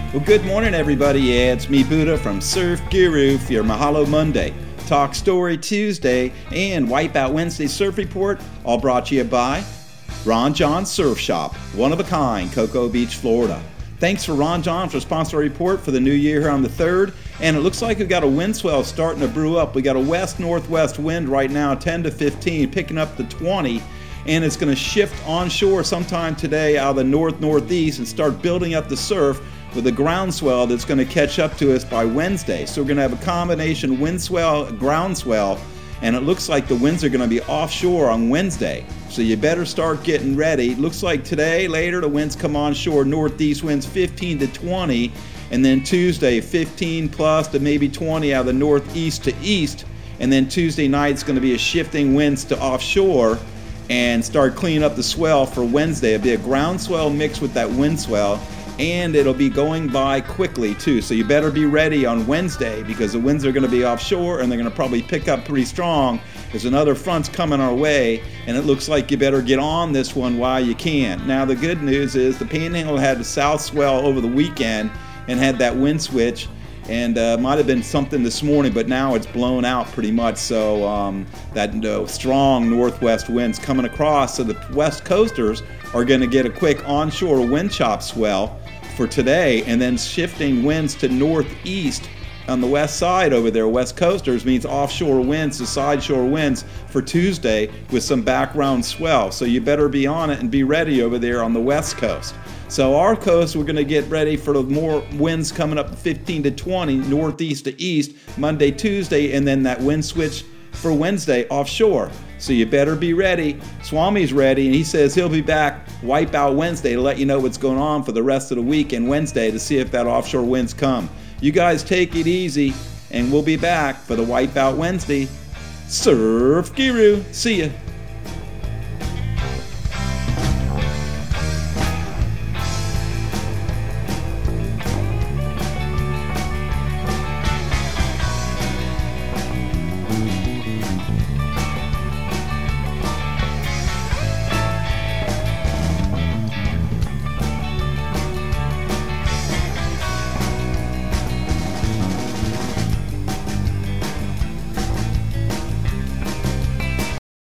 Well, good morning, everybody. Yeah, it's me, Buddha, from Surf Guru for your Mahalo Monday, Talk Story Tuesday, and Wipeout Wednesday Surf Report, all brought to you by Ron John Surf Shop, one of a kind, Cocoa Beach, Florida. Thanks for Ron John for sponsoring the report for the new year here on the 3rd. And it looks like we've got a wind swell starting to brew up. We got a west-northwest wind right now, 10 to 15, picking up to 20. And it's going to shift onshore sometime today out of the north-northeast and start building up the surf with a ground swell that's going to catch up to us by Wednesday. So we're going to have a combination wind swell, ground swell, and it looks like the winds are going to be offshore on Wednesday. So you better start getting ready. It looks like today, later, the winds come onshore, northeast winds 15 to 20, and then Tuesday 15 plus to maybe 20 out of the northeast to east, and then Tuesday night it's going to be a shifting winds to offshore and start cleaning up the swell for Wednesday. It'll be a ground swell mixed with that wind swell, and it'll be going by quickly too. So you better be ready on Wednesday because the winds are going to be offshore and they're going to probably pick up pretty strong. There's another front's coming our way, and it looks like you better get on this one while you can. Now the good news is the Panhandle had the south swell over the weekend and had that wind switch, and might have been something this morning, but now it's blown out pretty much. So that strong northwest winds coming across, so the west coasters are going to get a quick onshore wind chop swell for today, and then shifting winds to northeast on the west side over there. West coasters means offshore winds to side shore winds for Tuesday with some background swell. So you better be on it and be ready over there on the west coast. So our coast, we're going to get ready for the more winds coming up 15 to 20 northeast to east Monday, Tuesday, and then that wind switch for Wednesday offshore. So you better be ready. Swami's ready, and he says he'll be back Wipeout Wednesday to let you know what's going on for the rest of the week and Wednesday to see if that offshore winds come. You guys take it easy, and we'll be back for the Wipeout Wednesday. Surf Guru. See ya.